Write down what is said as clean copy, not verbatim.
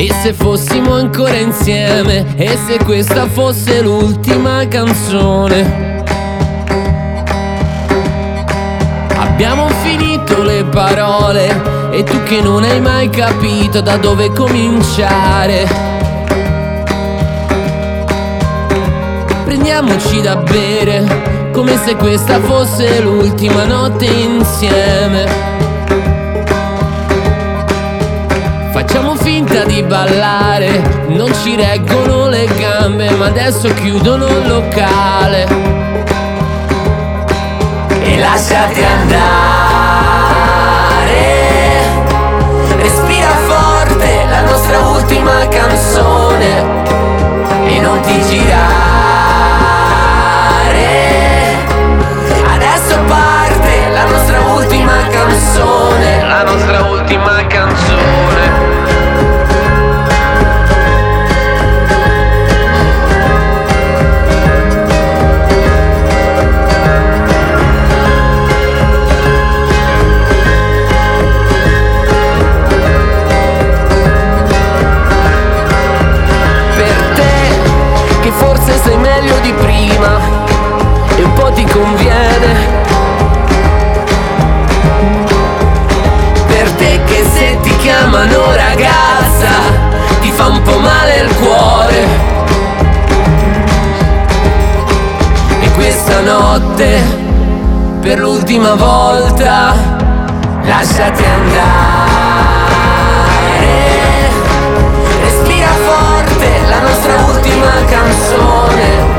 E se fossimo ancora insieme, e se questa fosse l'ultima canzone. Abbiamo finito le parole e tu che non hai mai capito da dove cominciare. Prendiamoci da bere, come se questa fosse l'ultima notte insieme. Facciamo finta di ballare, non ci reggono le gambe, ma adesso chiudono il locale. E lasciati andare, respira forte la nostra ultima canzone e non ti girare. Adesso parte la nostra ultima canzone, la nostra ultima canzone. Forse sei meglio di prima e un po' ti conviene. Per te che se ti chiamano ragazza ti fa un po' male il cuore. E questa notte per l'ultima volta lasciati andare. Respira forte la nostra ultima canzone